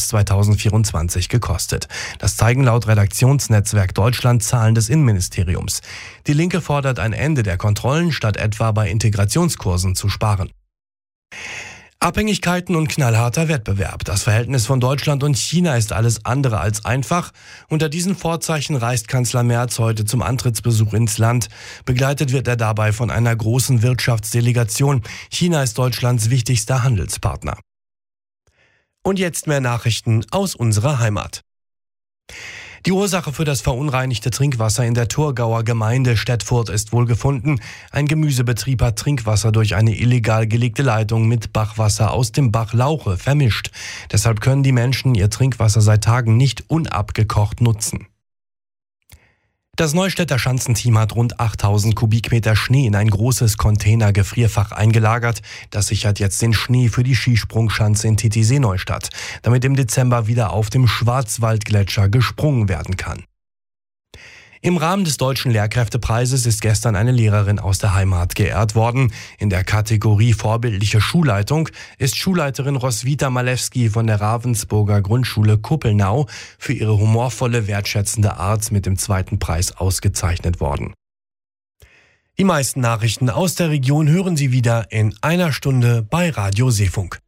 März 2024 gekostet. Das zeigen laut Redaktionsnetzwerk Deutschland Zahlen des Innenministeriums. Die Linke fordert ein Ende der Kontrollen, statt etwa bei Integrationskursen zu sparen. Abhängigkeiten und knallharter Wettbewerb. Das Verhältnis von Deutschland und China ist alles andere als einfach. Unter diesen Vorzeichen reist Kanzler Merz heute zum Antrittsbesuch ins Land. Begleitet wird er dabei von einer großen Wirtschaftsdelegation. China ist Deutschlands wichtigster Handelspartner. Und jetzt mehr Nachrichten aus unserer Heimat. Die Ursache für das verunreinigte Trinkwasser in der Thurgauer Gemeinde Stettfurt ist wohl gefunden. Ein Gemüsebetrieb hat Trinkwasser durch eine illegal gelegte Leitung mit Bachwasser aus dem Bach Lauche vermischt. Deshalb können die Menschen ihr Trinkwasser seit Tagen nicht unabgekocht nutzen. Das Neustädter Schanzenteam hat rund 8000 Kubikmeter Schnee in ein großes Container-Gefrierfach eingelagert. Das sichert jetzt den Schnee für die Skisprungschanze in Titisee-Neustadt, damit im Dezember wieder auf dem Schwarzwaldgletscher gesprungen werden kann. Im Rahmen des Deutschen Lehrkräftepreises ist gestern eine Lehrerin aus der Heimat geehrt worden. In der Kategorie Vorbildliche Schulleitung ist Schulleiterin Roswitha Malewski von der Ravensburger Grundschule Kuppelnau für ihre humorvolle, wertschätzende Art mit dem 2. Preis ausgezeichnet worden. Die meisten Nachrichten aus der Region hören Sie wieder in einer Stunde bei Radio Seefunk.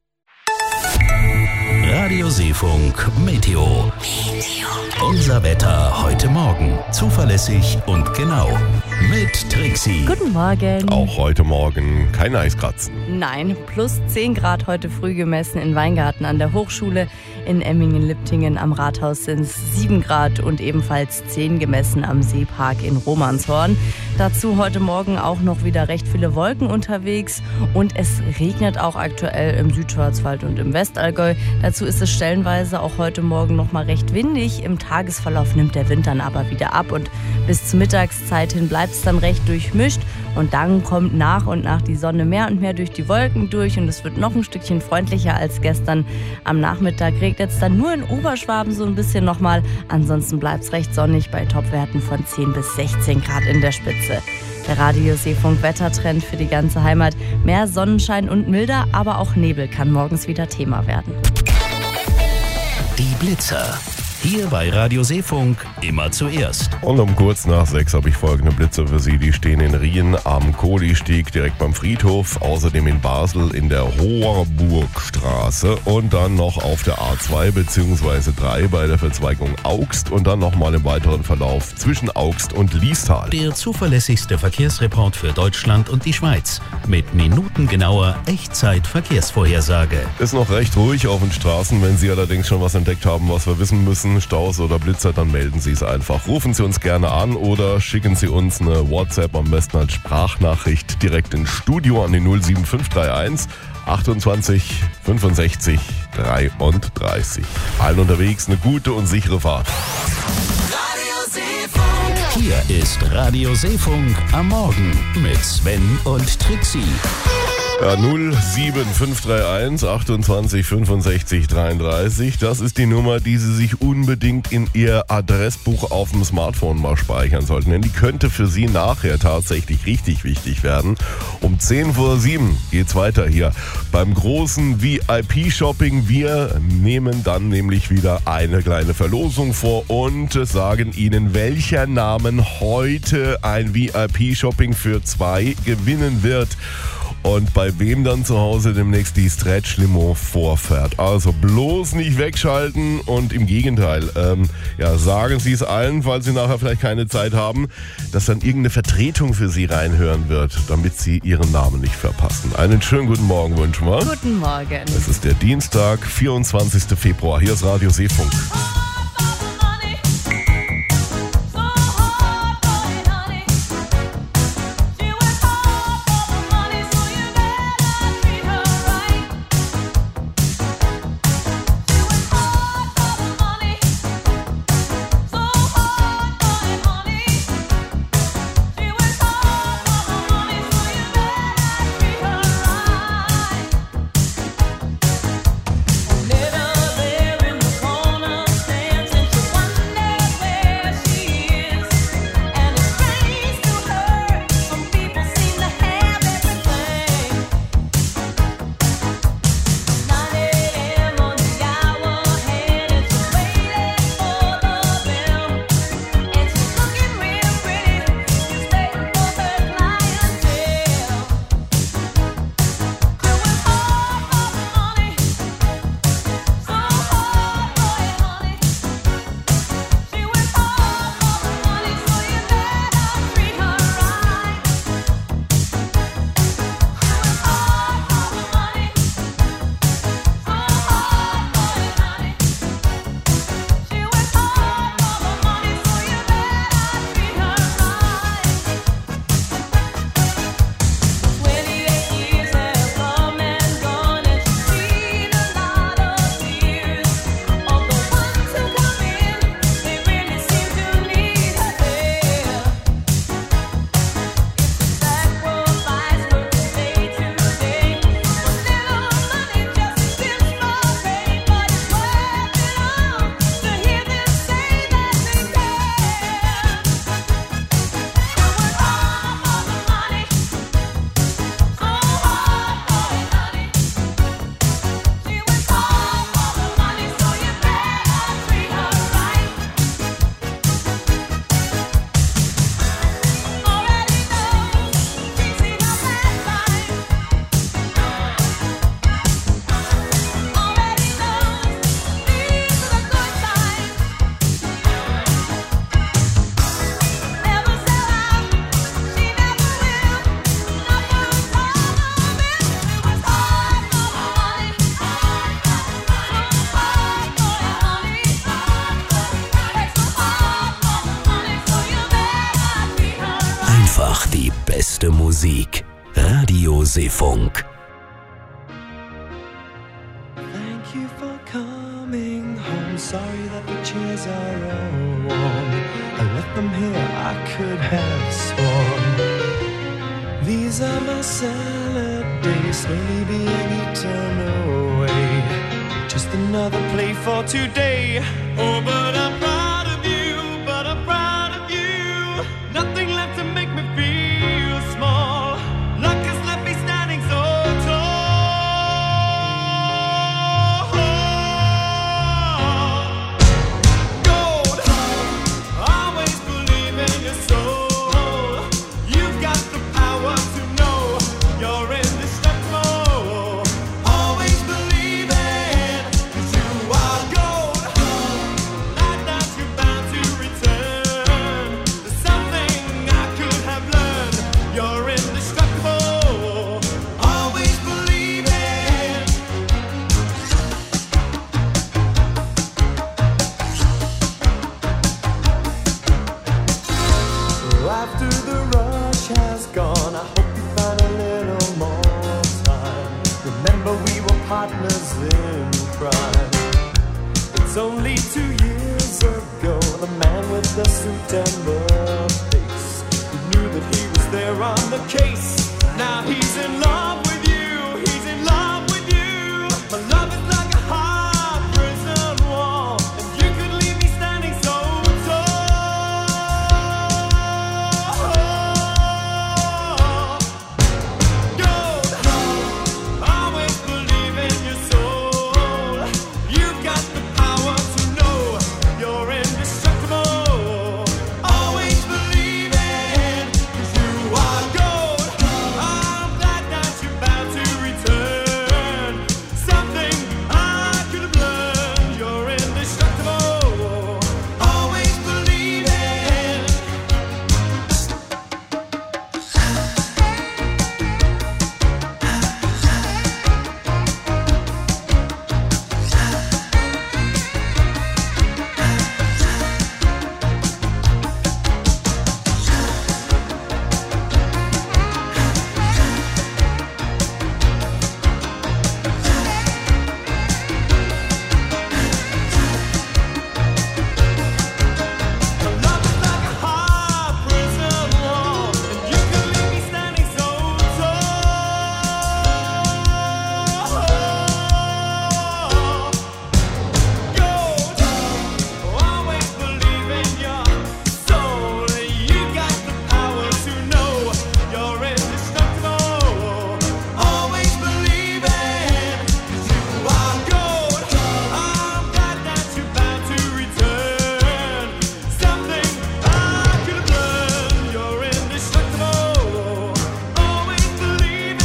Radio Seefunk Meteo. Unser Wetter heute Morgen. Zuverlässig und genau. Mit Trixi. Guten Morgen. Auch heute Morgen kein Eiskratzen. Nein, plus 10 Grad heute früh gemessen in Weingarten an der Hochschule. In Emmingen-Liptingen am Rathaus sind es 7 Grad und ebenfalls 10 gemessen am Seepark in Romanshorn. Dazu heute Morgen auch noch wieder recht viele Wolken unterwegs und es regnet auch aktuell im Südschwarzwald und im Westallgäu. Dazu ist es stellenweise auch heute Morgen noch mal recht windig. Im Tagesverlauf nimmt der Wind dann aber wieder ab und bis zur Mittagszeit hin bleibt es dann recht durchmischt und dann kommt nach und nach die Sonne mehr und mehr durch die Wolken durch und es wird noch ein Stückchen freundlicher als gestern. Am Nachmittag regnet es dann nur in Oberschwaben so ein bisschen nochmal. Ansonsten bleibt es recht sonnig bei Topwerten von 10 bis 16 Grad in der Spitze. Der Radio Seefunk Wettertrend für die ganze Heimat. Mehr Sonnenschein und milder, aber auch Nebel kann morgens wieder Thema werden. Die Blitzer. Hier bei Radio Seefunk immer zuerst. Und um kurz nach 6 habe ich folgende Blitze für Sie. Die stehen in Rien am Kohlistieg direkt beim Friedhof. Außerdem in Basel in der Hoherburgstraße. Und dann noch auf der A2 bzw. 3 bei der Verzweigung Augst. Und dann nochmal im weiteren Verlauf zwischen Augst und Liestal. Der zuverlässigste Verkehrsreport für Deutschland und die Schweiz. Mit minutengenauer Echtzeit-Verkehrsvorhersage. Ist noch recht ruhig auf den Straßen. Wenn Sie allerdings schon was entdeckt haben, was wir wissen müssen, Staus oder Blitzer, dann melden Sie es einfach. Rufen Sie uns gerne an oder schicken Sie uns eine WhatsApp, am besten als Sprachnachricht direkt ins Studio an die 07531 28 65 33. Allen unterwegs eine gute und sichere Fahrt. Hier ist Radio Seefunk am Morgen mit Sven und Trixi. Ja, 07531 28 65 33. Das ist die Nummer, die Sie sich unbedingt in Ihr Adressbuch auf dem Smartphone mal speichern sollten. Denn die könnte für Sie nachher tatsächlich richtig wichtig werden. Um 10 vor 7 geht's weiter hier beim großen VIP-Shopping. Wir nehmen dann nämlich wieder eine kleine Verlosung vor und sagen Ihnen, welcher Namen heute ein VIP-Shopping für 2 gewinnen wird. Und bei wem dann zu Hause demnächst die Stretch-Limo vorfährt. Also bloß nicht wegschalten und im Gegenteil, sagen Sie es allen, falls Sie nachher vielleicht keine Zeit haben, dass dann irgendeine Vertretung für Sie reinhören wird, damit Sie Ihren Namen nicht verpassen. Einen schönen guten Morgen wünschen wir. Guten Morgen. Es ist der Dienstag, 24. Februar. Hier ist Radio Seefunk. Never there in the corner. einfach die beste Musik. Radio Seefunk. Thank you for coming home. Sorry that the chairs are all warm. I left them here, I could have sworn. These are my salad days, slowly being eaten away. Just another play for today. Oh, but I'm proud of you, but I'm proud of you. Nothing left to make me feel small. Luck has left me standing so tall. Gold, always believe in your soul. You've got the power to know you're indestructible. Always believe it, 'cause you are gold. Like that you're bound to return. There's something I could have learned. You're indestructible. Always believe it. After the rush has gone, I hope you find a little more time. Remember we were partners in crime. It's only 2 years ago, the man with the suit and the face, who knew that he was there on the case. Now he's in love with you, he's in love with you. My love is like a hard prison wall, and you could leave me standing so tall. Gold, always believe in your soul. You've got the power to know you're indestructible. Always believe it, 'cause you are gold. I'm glad that you're bound to return. Something I could have learned. You're indestructible. Always believe it. My love is like a hard prison wall, and you could leave me standing so tall. Gold, always believe in your soul. You got the power to know you're indestructible. Always believe it, 'cause you are gold. I'm glad that you're bound to return. Something I could have learned. You're indestructible. Always believe it.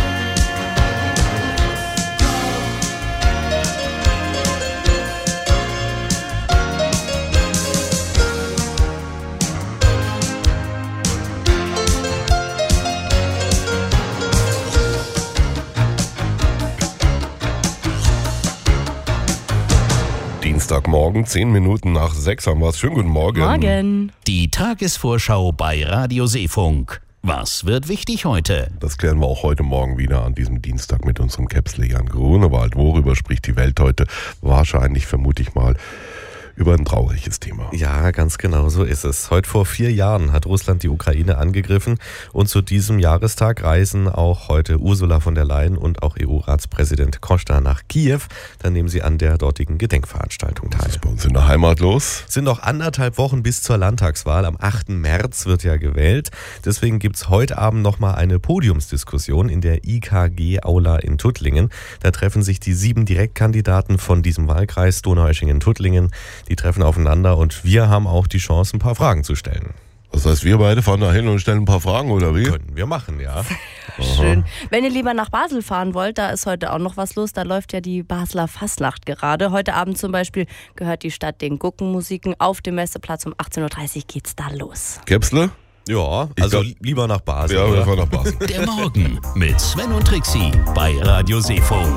Dienstagmorgen, 10 Minuten nach 6 haben wir es. Schönen guten Morgen. Morgen. Die Tagesvorschau bei Radio Seefunk. Was wird wichtig heute? Das klären wir auch heute Morgen wieder an diesem Dienstag mit unserem Käpsle Jan Grunewald. Worüber spricht die Welt heute? Wahrscheinlich, vermute ich mal, über ein trauriges Thema. Ja, ganz genau so ist es. Heute vor 4 Jahren hat Russland die Ukraine angegriffen und zu diesem Jahrestag reisen auch heute Ursula von der Leyen und auch EU-Ratspräsident Costa nach Kiew. Dann nehmen sie an der dortigen Gedenkveranstaltung teil. Was ist bei uns in der Heimat los? Es sind noch 1,5 Wochen bis zur Landtagswahl. Am 8. März wird ja gewählt. Deswegen gibt es heute Abend nochmal eine Podiumsdiskussion in der IKG-Aula in Tuttlingen. Da treffen sich die 7 Direktkandidaten von diesem Wahlkreis Donaueschingen-Tuttlingen. Die treffen aufeinander und wir haben auch die Chance, ein paar Fragen zu stellen. Das heißt, wir beide fahren da hin und stellen ein paar Fragen, oder wie? Können wir machen, ja. Schön. Wenn ihr lieber nach Basel fahren wollt, da ist heute auch noch was los. Da läuft ja die Basler Fastnacht gerade. Heute Abend zum Beispiel gehört die Stadt den Guggenmusiken. Auf dem Messeplatz um 18.30 Uhr geht's da los. Käpsle? Ja, also lieber nach Basel. Ja, wir oder? fahren nach Basel. Der Morgen mit Sven und Trixie bei Radio Seefunk.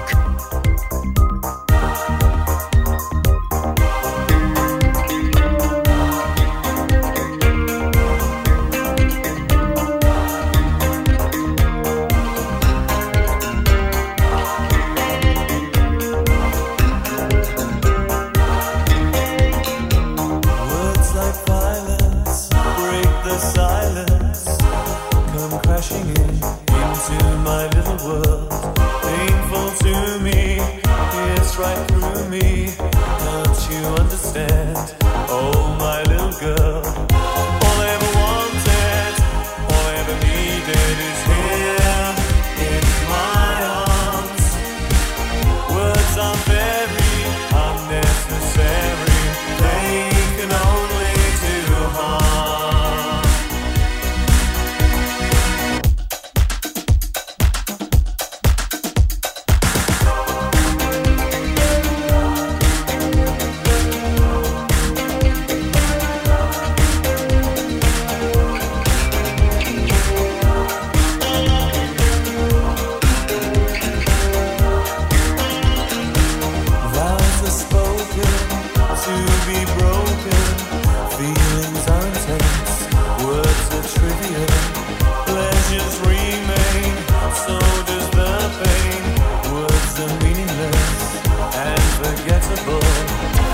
again.